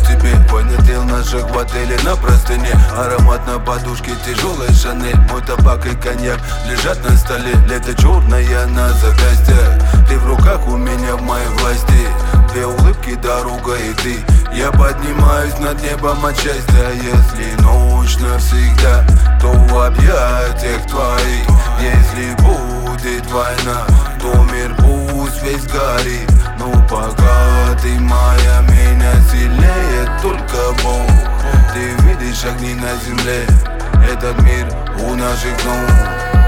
в тебе. Понятел наших в отеле на простыне. Аромат на подушке, тяжелый Шанель. Мой табак и коньяк лежат на столе. Лето черное на запястье. Ты в руках у меня, в моей власти. Две улыбки, дорога и ты. Я поднимаюсь над небом от счастья. Если ночь навсегда, то в объятиях твоих. Если будет война, то мир пусть весь горит. Но пока ты моя, меня сильнее только Бог. Ты видишь огни на земле, этот мир у наших ног.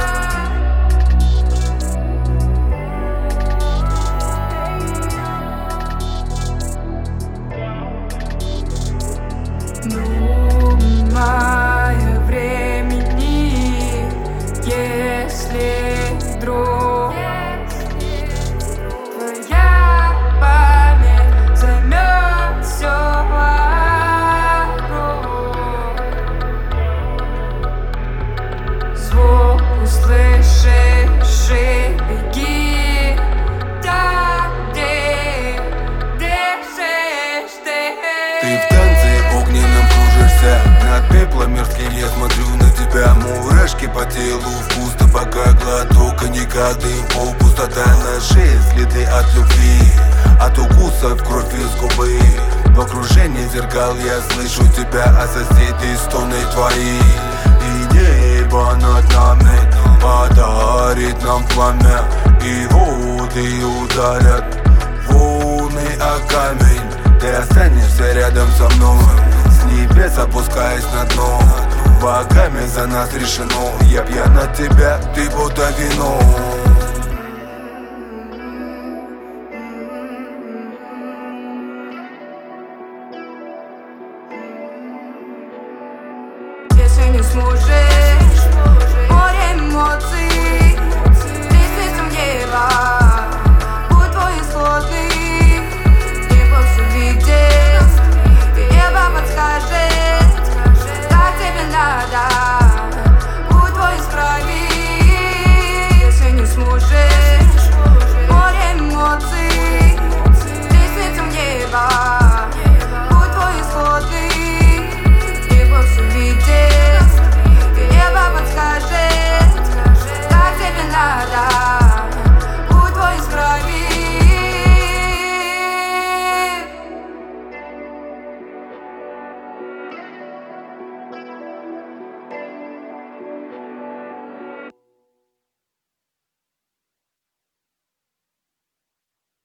Думая времени, если вдруг твоя память займет все вокруг, звук услышишь и беги там, где дышишь ты. Ты в танце огненном кружишься над пеплом мерзким, я смотрю на тебя. Мурашки по телу, вкус табака, глоток коньяка, дым, пол, пустота на шее, следы от любви, от укусов кровь из губы. В окружении зеркал я слышу тебя, а соседи стоны твои. И небо над нами подарит нам пламя, и воды ударят волны о камень. Ты останешься рядом со мной, с небес опускаясь на дно. Богами за нас решено, я пьян от тебя, ты будто вино.